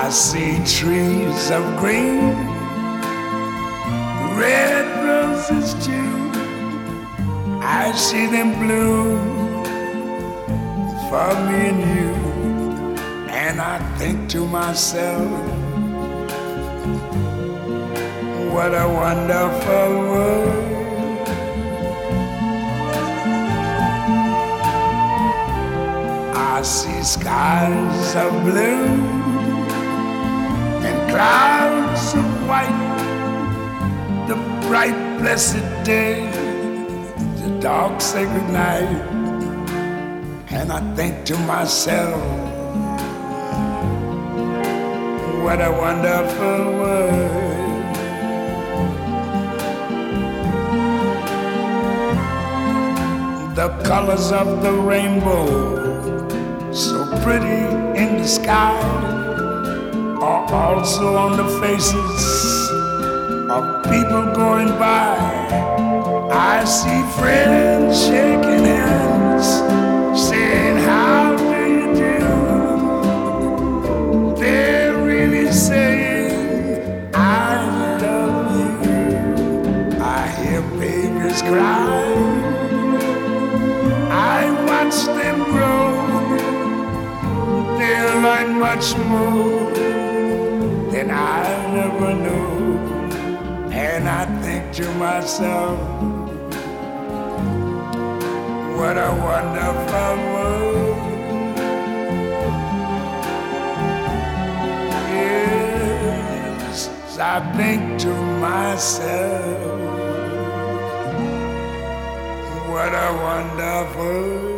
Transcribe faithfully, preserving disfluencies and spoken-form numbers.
I see trees of green, red roses too. I see them bloom for me and you. And I think to myself, what a wonderful world. I see skies of blue and clouds of white, the bright blessed day, the dark sacred night. And I think to myself, what a wonderful world. The colors of the rainbow, so pretty in the sky, are also on the faces of people going by. I see friends shaking hands, saying, how do you do? They're really saying, I love you. I hear babies cry, I watch them grow. They'll learn much more than I never knew. And I think to myself, what a wonderful world. Yes, I think to myself, what a wonderful world.